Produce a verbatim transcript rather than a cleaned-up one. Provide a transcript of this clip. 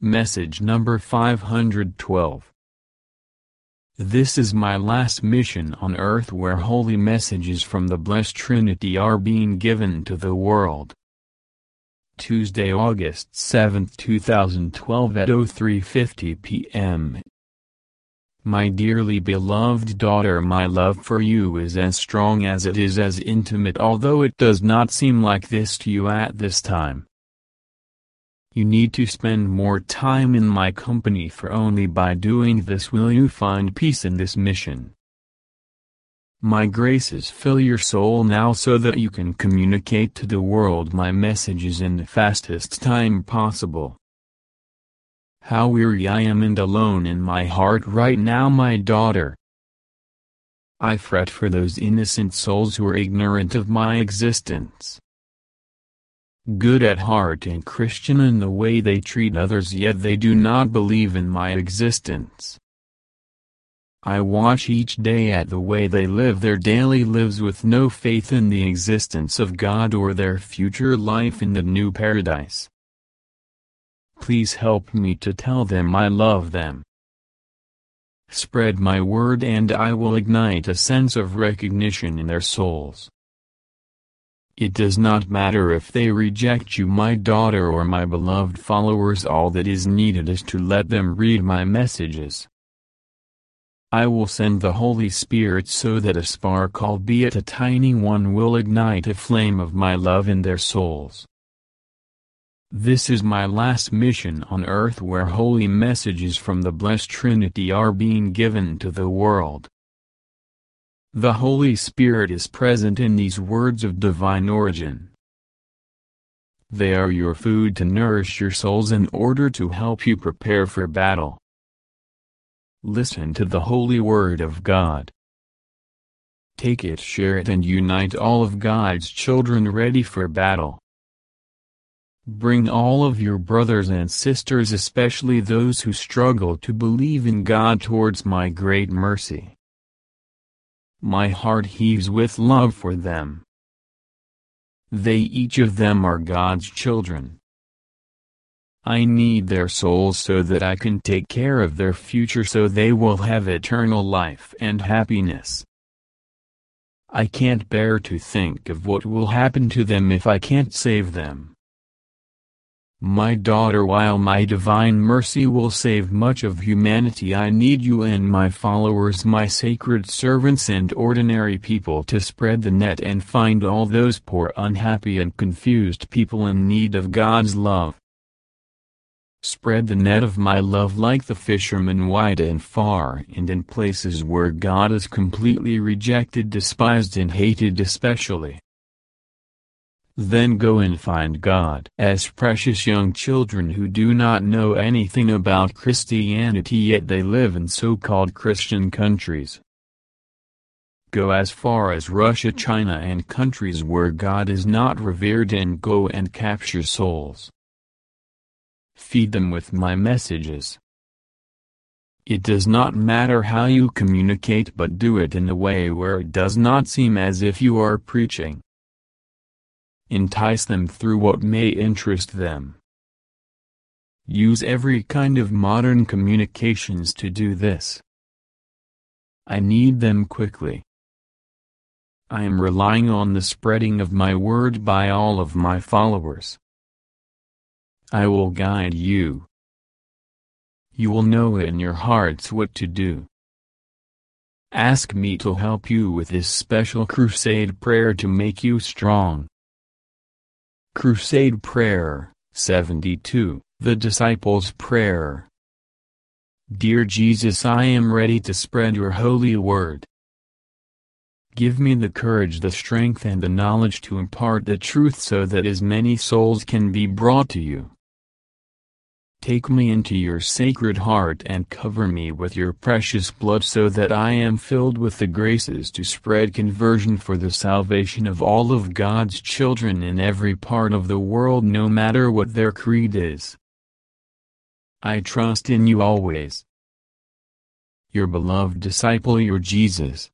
Message number five hundred twelve. This is my last mission on earth where holy messages from the Blessed Trinity are being given to the world. Tuesday, August seventh two thousand twelve at oh three fifty p m My dearly beloved daughter, my love for you is as strong as it is as intimate, although it does not seem like this to you at this time. You need to spend more time in my company, for only by doing this will you find peace in this mission. My graces fill your soul now so that you can communicate to the world my messages in the fastest time possible. How weary I am and alone in my heart right now, my daughter. I fret for those innocent souls who are ignorant of my existence. Good at heart and Christian in the way they treat others, yet they do not believe in my existence. I watch each day at the way they live their daily lives with no faith in the existence of God or their future life in the new paradise. Please help me to tell them I love them. Spread my word and I will ignite a sense of recognition in their souls. It does not matter if they reject you, my daughter, or my beloved followers. All that is needed is to let them read my messages. I will send the Holy Spirit so that a spark, albeit a tiny one, will ignite a flame of my love in their souls. This is my last mission on earth where holy messages from the Blessed Trinity are being given to the world. The Holy Spirit is present in these words of divine origin. They are your food to nourish your souls in order to help you prepare for battle. Listen to the holy word of God. Take it, share it, and unite all of God's children ready for battle. Bring all of your brothers and sisters, especially those who struggle to believe in God, towards my great mercy. My heart heaves with love for them. They each of them are God's children. I need their souls so that I can take care of their future, so they will have eternal life and happiness. I can't bear to think of what will happen to them if I can't save them. My daughter, while my divine mercy will save much of humanity, I need you and my followers, my sacred servants and ordinary people, to spread the net and find all those poor, unhappy and confused people in need of God's love. Spread the net of my love like the fishermen, wide and far, and in places where God is completely rejected, despised and hated especially. Then go and find God as precious young children who do not know anything about Christianity, yet they live in so-called Christian countries. Go as far as Russia, China and countries where God is not revered, and go and capture souls. Feed them with my messages. It does not matter how you communicate, but do it in a way where it does not seem as if you are preaching. Entice them through what may interest them. Use every kind of modern communications to do this. I need them quickly. I am relying on the spreading of my word by all of my followers. I will guide you. You will know in your hearts what to do. Ask me to help you with this special crusade prayer to make you strong. Crusade Prayer, seventy-two, the Disciples' Prayer. Dear Jesus, I am ready to spread your holy word. Give me the courage, the strength and the knowledge to impart the truth so that as many souls can be brought to you. Take me into your sacred heart and cover me with your precious blood so that I am filled with the graces to spread conversion for the salvation of all of God's children in every part of the world, no matter what their creed is. I trust in you always. Your beloved disciple, your Jesus.